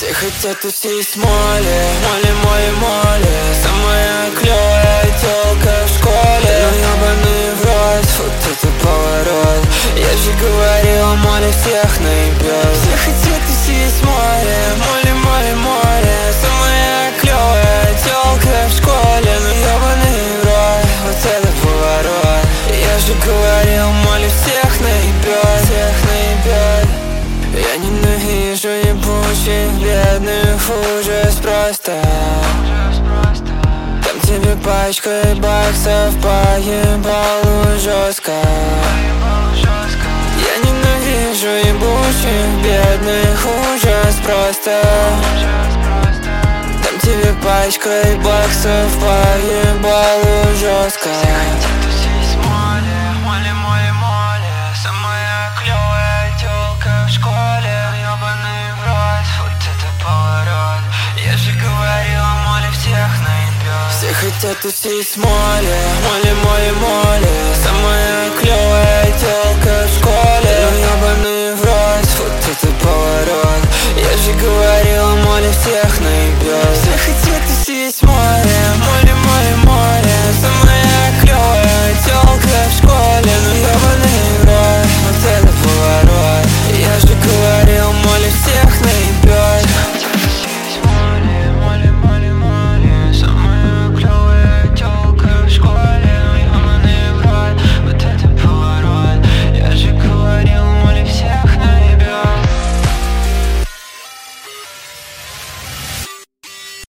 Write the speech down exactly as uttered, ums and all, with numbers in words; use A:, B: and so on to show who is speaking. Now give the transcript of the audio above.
A: Все хотят тусить с Молли, Молли, Молли, Молли. Самая клёвая тёлка в школе. Ну ёбаный в рот, вот это поворот. Я же говорил, Молли всех наебёт. Все хотят тусить с Молли, Молли, Молли, Молли. Самая клёвая тёлка в школе. Ну ёбаный в рот, вот это поворот. Я же говорил, Молли всех наебёт, всех наебёт. Я ненавижу ебучих бедных, ужас просто. Дам тебе пачкой баксов, поебалу жестко. Я ненавижу ебучих бедных, ужас просто. Дам тебе пачкой баксов, поебалу жестко. Все хотят тусить с Молли, Молли, Молли, Молли. Самая клёвая тёлка